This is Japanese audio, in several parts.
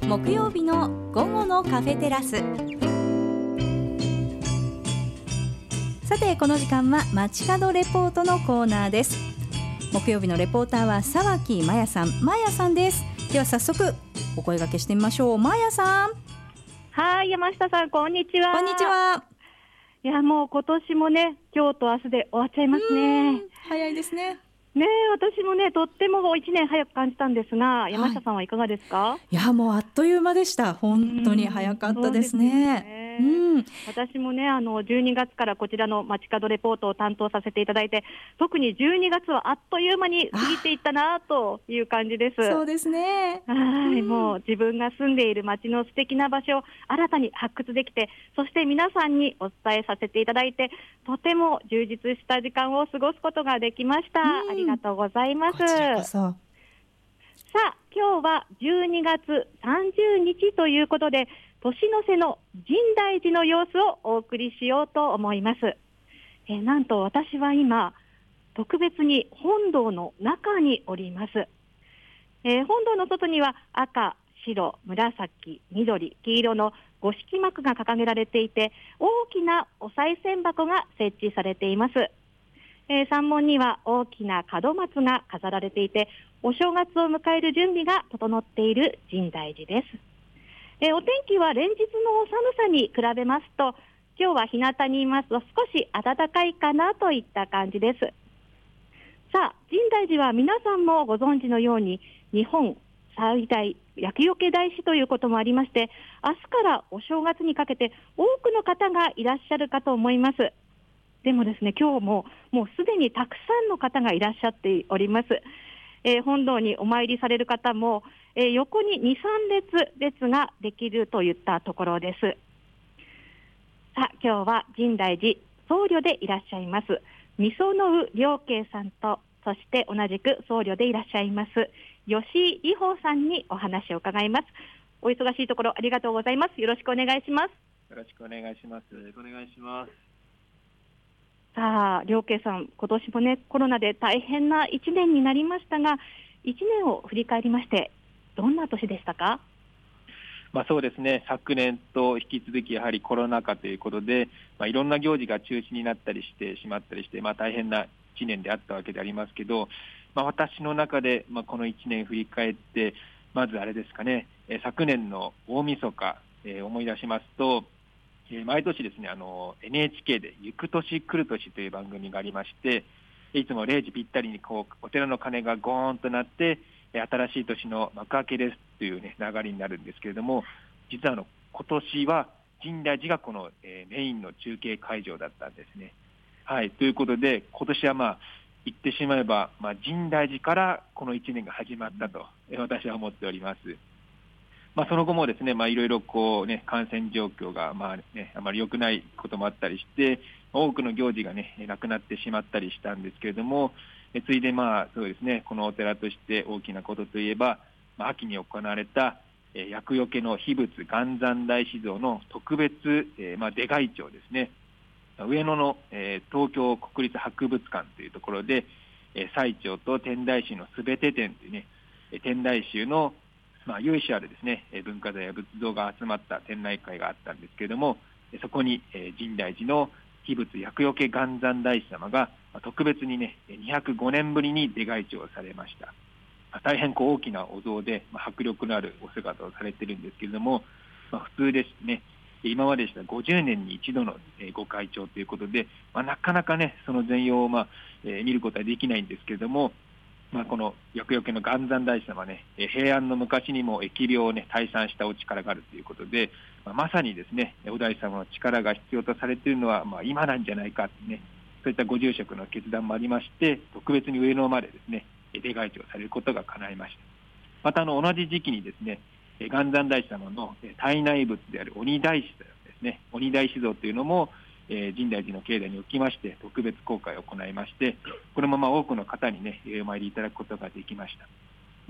木曜日の午後のカフェテラス。さてこの時間は街角レポートのコーナーです。木曜日のレポーターは沢木麻也さん、麻也さんです。では早速お声掛けしてみましょう。麻也さん。 はい、山下さん、こんにちは。 こんにちは。 いや、もう今年もね、今日と明日で終わっちゃいますね。 早いですね。 ねえ、私もね、とっても1年早く感じたんですが、山下さんはいかがですか？ いや、もうあっという間でした。本当に早かったですね。 私もね、12月からこちらの街角レポートを担当させていただいて、特に12月はあっという間に過ぎていったなという感じです。 そうですね。 もう自分が住んでいる街の素敵な場所を新たに発掘できて、そして皆さんにお伝えさせていただいて、とても充実した時間を過ごすことができました。ありがとうございます。 こちらこそ。 さあ、今日は12月30日ということで、年の瀬の深大寺の様子をお送りしようと思います。なんと私は今、特別に本堂の中におります。本堂の外には赤、白、紫、緑、黄色の五色幕が掲げられていて、大きなお賽銭箱が設置されています。山門には大きな門松が飾られていて、お正月を迎える準備が整っている深大寺です。お天気は連日の寒さに比べますと、今日は日向にいますと少し暖かいかなといった感じです。さあ、深大寺は皆さんもご存知のように、日本最大厄除け大師ということもありまして、明日からお正月にかけて多くの方がいらっしゃるかと思います。でもですね、今日もうすでにたくさんの方がいらっしゃっております。本堂にお参りされる方も、横に 2,3 列ができるといったところです。さあ、今日は深大寺僧侶でいらっしゃいます御園生良慶さんと、そして同じく僧侶でいらっしゃいます吉井里穂さんにお話を伺います。お忙しいところありがとうございます。よろしくお願いします。 よろしくお願いします。お願いします。 さあ、良慶さん、今年もね、コロナで大変な1年になりましたが、1年を振り返りまして、どんな年でしたか？ そうですね、昨年と引き続きやはりコロナ禍ということで、いろんな行事が中止になったりしてしまったりして、大変な1年であったわけでありますけど、私の中で、この1年振り返って、まずあれですかね、昨年の大晦日、思い出しますと、毎年ですね、NHK でゆく年来る年という番組がありまして、いつも0時ぴったりにお寺の鐘がゴーンとなって、新しい年の幕開けですという、流れになるんですけれども、実は今年は深大寺がこの、メインの中継会場だったんですね。はい、ということで今年は言ってしまえば、深大寺からこの1年が始まったと、私は思っております。その後もですね、いろいろ感染状況があまり良くないこともあったりして、多くの行事がなくなってしまったりしたんですけれども、ついでそうですね、このお寺として大きなことといえば、秋に行われた厄除けの秘仏元三大師像の特別出開帳ですね。上野の東京国立博物館というところで、最澄と天台宗のすべて展というね、天台宗の由緒あるですね、文化財や仏像が集まった展覧会があったんですけれども、そこに深大寺の秘仏厄除け元三大師様が特別に205年ぶりに出開帳されました。大変大きなお像で迫力のあるお姿をされているんですけれども、普通ですね、今まででしたら50年に一度のご開帳ということで、なかなかねその全容を見ることはできないんですけれども、この厄除けの元三大師様平安の昔にも疫病を退散したお力があるということで、まさにですねお大師様の力が必要とされているのは今なんじゃないかってね、そういったご住職の決断もありまして、特別に上野までですね出開帳されることが叶いました。また同じ時期にですね元三大師様の胎内仏である鬼大師ですね、鬼大師像というのも深大寺の境内におきまして特別公開を行いまして、これも多くの方にお参りいただくことができました。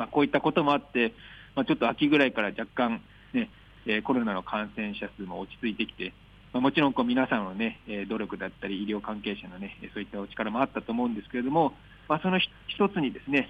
こういったこともあって、ちょっと秋ぐらいから若干コロナの感染者数も落ち着いてきて、もちろん皆さんの努力だったり医療関係者のそういったお力もあったと思うんですけれども、その一つにですね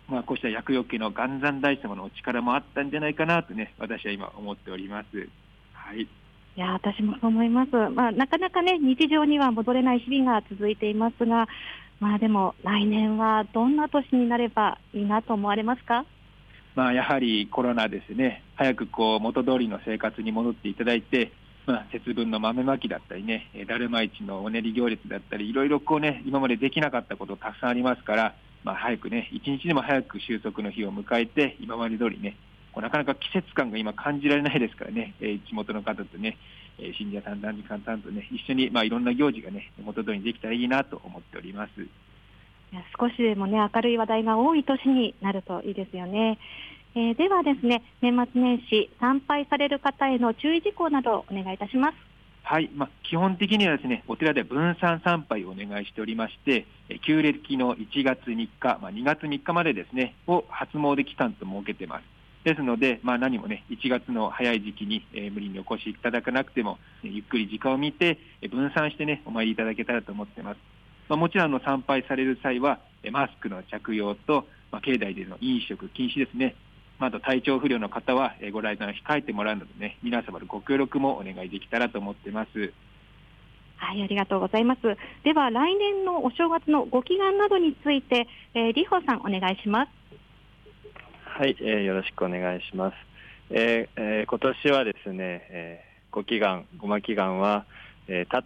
こうした厄除けの元三大師様のお力もあったんじゃないかなとね、私は今思っております。はい。 いや、私もそう思います。なかなかね、日常には戻れない日々が続いていますが、でも来年はどんな年になればいいなと思われますか？ やはりコロナですね、早く元通りの生活に戻っていただいて、節分の豆まきだったりね、だるま市のお練り行列だったり、いろいろ今までできなかったことたくさんありますから、早くね、一日でも早く収束の日を迎えて、今まで通りね、なかなか季節感が今感じられないですからね、地元の方とね、信者さん、男女さんとね、一緒にいろんな行事がね、元通りにできたらいいなと思っております。 いや、少しでもね、明るい話題が多い年になるといいですよね。ではですね、年末年始参拝される方への注意事項などをお願いいたします。 はい、基本的にはですね、お寺で分散参拝をお願いしておりまして、旧暦の1月3日、2月3日までですね、を初詣期間と設けてます。ですので、何もね、1月の早い時期に、無理にお越しいただかなくても、ゆっくり時間を見て、分散してね、お参りいただけたらと思ってます。もちろん参拝される際は、マスクの着用と、境内での飲食禁止ですね。あと体調不良の方はご来山を控えてもらうのでね、皆様のご協力もお願いできたらと思っています。 はい、ありがとうございます。では来年のお正月のご祈願などについて、里穂さんお願いします。 はい、よろしくお願いします。今年はですね、ごま祈願は、立って、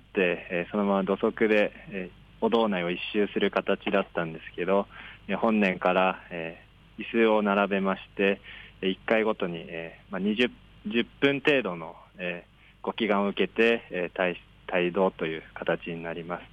そのまま土足で、お堂内を一周する形だったんですけど、本年から、椅子を並べまして、1回ごとに、10分程度の、ご祈願を受けて、帯同という形になります。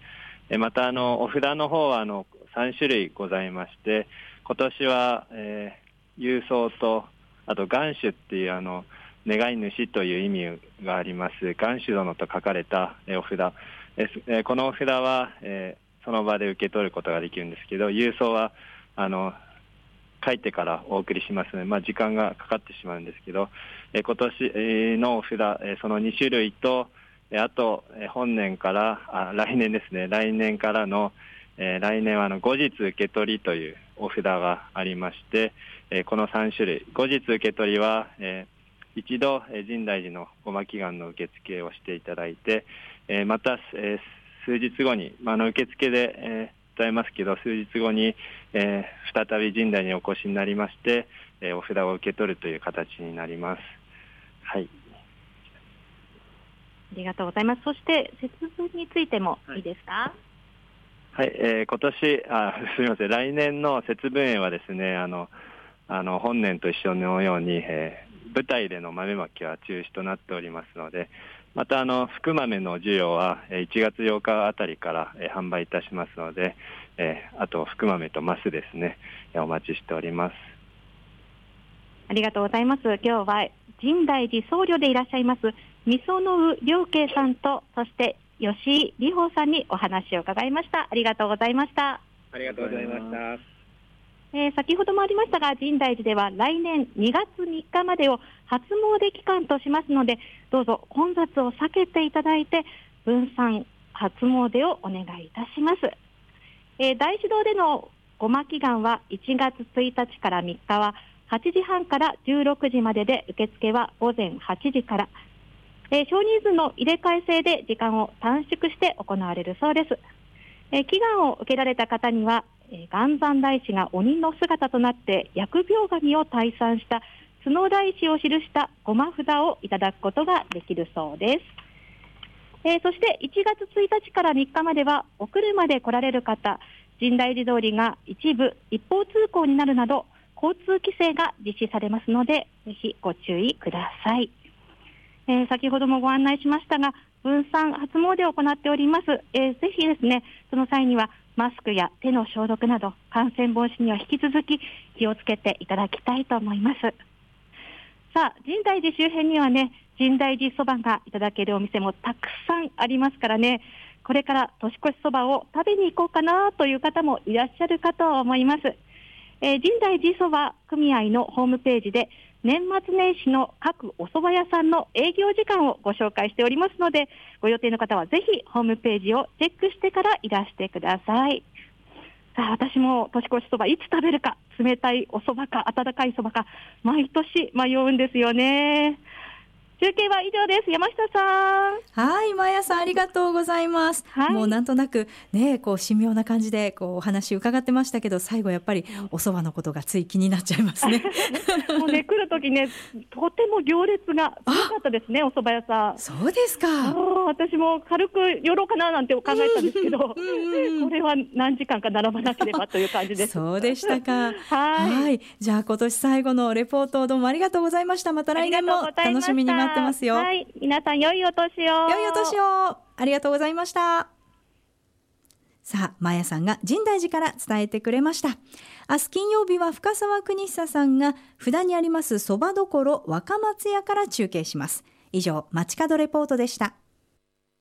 またお札の方は3種類ございまして、今年は、勇壮とあと願主っていう願い主という意味があります願主殿と書かれた、お札、このお札は、その場で受け取ることができるんですけど、勇壮は書いてからお送りしますので、時間がかかってしまうんですけど、今年のお札、その2種類と、あと本年から来年ですね、来年からの、来年は後日受け取りというお札がありまして、この3種類、後日受け取りは、一度深大寺のごま祈願の受付をしていただいて、また、数日後に、受付で、伝えますけど、数日後に、再び深大寺にお越しになりまして、お札を受け取るという形になります。はい。 ありがとうございます。そして節分についてもいいですか？ はい、今年すみません、来年の節分宴はですね、本年と一緒のように、舞台での豆まきは中止となっておりますので、また福豆の需要は1月8日あたりから販売いたしますので、あと福豆とマスですね、お待ちしております。 ありがとうございます。今日は深大寺僧侶でいらっしゃいます御園生良慶さんと、そして吉井里穂さんにお話を伺いました。ありがとうございました。 ありがとうございました。 先ほどもありましたが、深大寺では来年2月3日までを初詣期間としますので、どうぞ混雑を避けていただいて分散初詣をお願いいたします。大師堂でのごま祈願は1月1日から3日は8時半から16時までで、受付は午前8時から、少人数の入れ替え制で時間を短縮して行われるそうです。祈願を受けられた方には、元三大師が鬼の姿となって疫病神を退散した角大師を記したごま札をいただくことができるそうです。そして1月1日から3日まではお車で来られる方、深大寺通りが一部一方通行になるなど交通規制が実施されますので、ぜひご注意ください。先ほどもご案内しましたが、分散初詣を行っております。ぜひですね、その際にはマスクや手の消毒など感染防止には引き続き気をつけていただきたいと思います。さあ、深大寺周辺にはね、深大寺そばがいただけるお店もたくさんありますからね、これから年越しそばを食べに行こうかなという方もいらっしゃるかと思います。深大寺そば組合のホームページで年末年始の各お蕎麦屋さんの営業時間をご紹介しておりますので、ご予定の方はぜひホームページをチェックしてからいらしてください。 さあ私も年越しそばいつ食べるか、冷たいおそばか温かいそばか毎年迷うんですよね。中継は以上です。山下さん。 はい、まやさんありがとうございます、 はい、 もうなんとなくねこう神妙な感じでこうお話伺ってましたけど、最後やっぱりお蕎麦のことがつい気になっちゃいますねもうね来るときねとても行列がすごかったですね、お蕎麦屋さん。 そうですか。 私も軽く寄ろうかななんて考えたんですけど、これは何時間か並ばなければという感じです。 そうでしたかはい、 じゃあ今年最後のレポートどうもありがとうございました。また来年も楽しみに待ってますよ。 はい、皆さん良いお年を。 良いお年を。ありがとうございました。さあ、まやさんが深大寺から伝えてくれました。明日金曜日は深澤邦久さんが札にありますそばどころ若松屋から中継します。以上、街角レポートでした。